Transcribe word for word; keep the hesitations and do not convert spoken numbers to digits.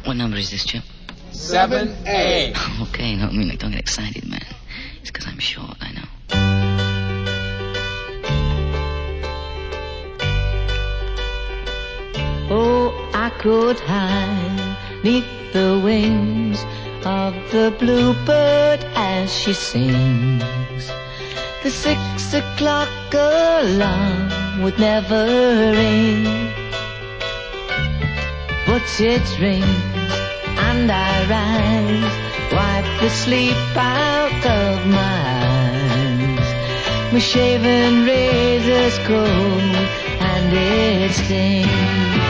What number is this, Chip? seven A. Okay, no, I mean, like, don't get excited, man. It's because I'm short, I know. Oh, I could hide neath the wings of the bluebird as she sings. The six o'clock alarm would never ring, but it rings and I rise, wipe the sleep out of my eyes. My shaven razor's cold and it stings.